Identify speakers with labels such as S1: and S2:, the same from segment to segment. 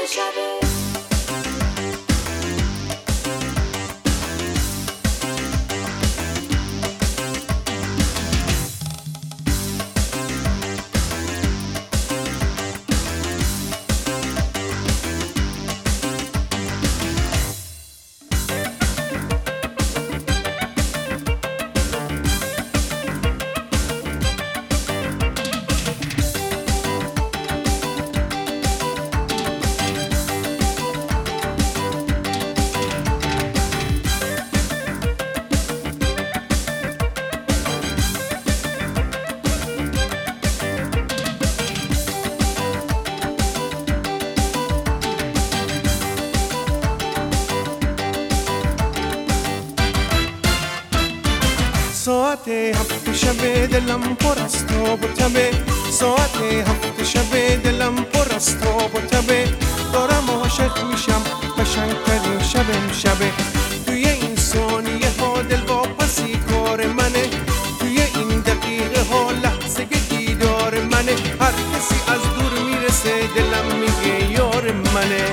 S1: ساعت 7 شب دلم پر از تاب و تبه، ساعت 7 شب دلم پر از تاب و تبه، دارم عاشق میشم قشنگترین شب امشبه. توی این ثانیه ها دل واپسی کار منه، توی این دقیقه ها لحظه دیدار منه، هر کسی از دور میرسه دلم میگه یار منه.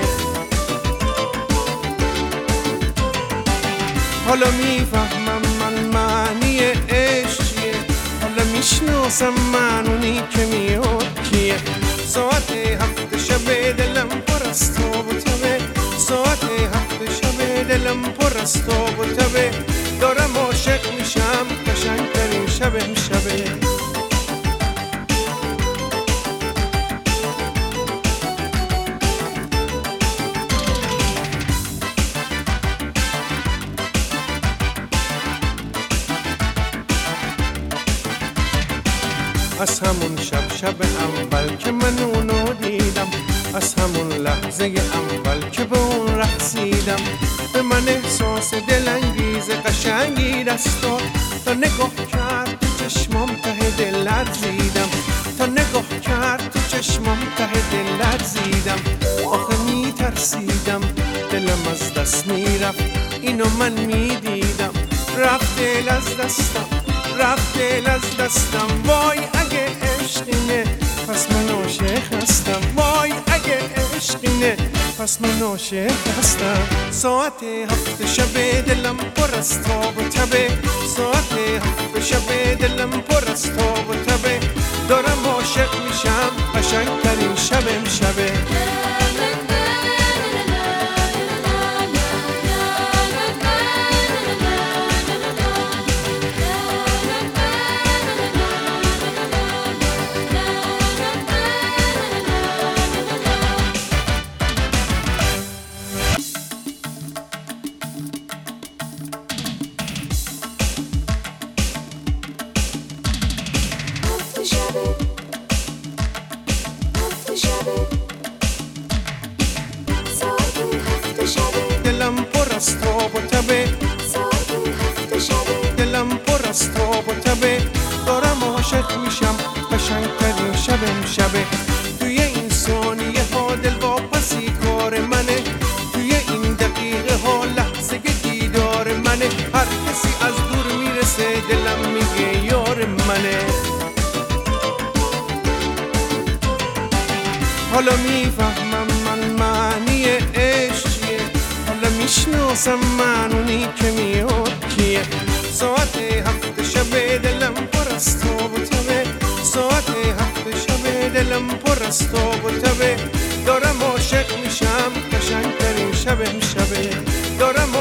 S1: حالا میفهمم من معنی عشق چیه، حالا میشناسم من اونی که میاد کیه. ساعت 7 شب دلم پر از تاب و تبه، ساعت 7 شب دلم پر از تاب و تبه، دارم عاشق میشم قشنگترین شب امشبه. از همون شب اول که من اونو دیدم، از همون لحظه اول که به اون رقصیدم، به من احساس دلانگیز قشنگی دست داد. تا نگاه کرد تو چشمام ته دل لرزیدم، تا نگاه کرد تو چشمام ته دل لرزیدم. آخه میترسیدم دلم از دست میرفت، اینو من میدیدم، رفت دل از دستم، رفت دل از دستم. وای اگه عشقینه پس من عاشق هستم، وای اگه عشقینه پس من عاشق هستم. ساعت 7 شب دلم پر از تاب و تبه، ساعت 7 شب دلم پر از تاب و تبه، دارم عاشق میشم قشنگترین شب امشبه. دلم پر از تاب و تبه، دلم پر از تاب و تبه، دارم عاشق میشم قشنگترین شب امشبه. توی این ثانیه ها دل واپسی کار منه، توی این دقیقه ها لحظه دیدار منه، هر کسی از دور میرسه دلم میگه یار منه. حالا میفهمم من معنی عشق چیه، حالا میشناسم من اونی که میاد کیه. ساعت 7 شب دلم پر از تاب و تبه، ساعت 7 شب دلم پر از تاب و تبه، دارم عاشق میشم قشنگترین شب امشبه، دارم